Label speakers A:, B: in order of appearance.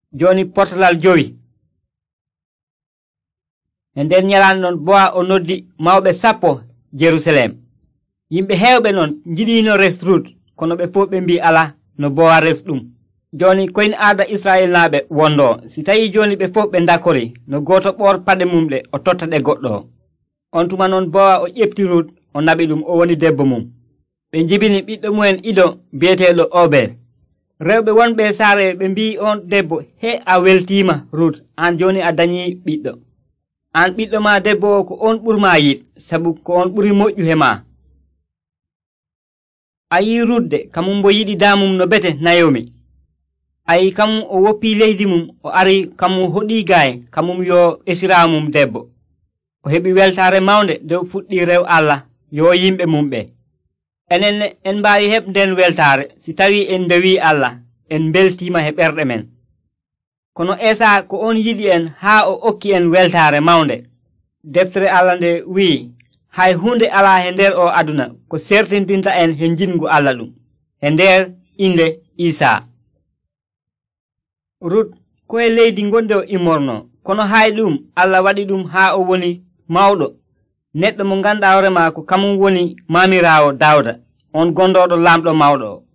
A: joni portalal 5. E nder ñalande noon Boaz o noddi mawɓe 10 Jerusalem. Yimɓe heewɓe noon jiɗino res Rut, kono ɓe fof ɓe mbi ala no Boaz res ɗum. Joni koyne aada Israel naaɓe wondo, si tawi joni ɓe fof ɓe dakori no goto ɓor paɗe mum ɗe o totta ɗe goɗɗo. On tuma noon Boaz o ƴefti Rut o naɓi ɗum, o woni debbo mum. Ɓe jibini ɓiɗɗo mumen Ido biyeteɗo Obed. Rewɓe wonɓe saare ɓe mbi on debbo, he a weltima Rut, an joni a dañi ɓiɗɗo. An ɓiɗɗo ma debbo o ko on ɓurma yiɗ, sabu ko on ɓuri moƴƴu he ma. A yi Rut de, kamum bo yiɗi damum no bete Nayomi. Ayi kamum o woppi leydi mum, o ari kamum hoɗi gaye, kamum yo esiramum debbo. O heɓi weltare mawnde nde o fuɗɗi rew Allah yo yimɓe mum ɓe. Enen en mbawi heɓ nden weltare si tawi en ndewi Allah, en beltima he ɓerɗe men. Kono Esa ko on yiɗi en haa o okki en weltare mawnde. Deftere Allah nde wi'i, hay hunde ala he nder o aduna ko sertindinta en he jingu Allah ɗum, he nder inde Isa. Rut koye leydi gonde o immorno, kono hay ɗum Allah waɗi ɗum haa o woni mawɗo, neɗɗo mo ganduɗa hoore ma ko kamum woni mamirawo Dawda, on gondoɗo lamɗo mawɗo o.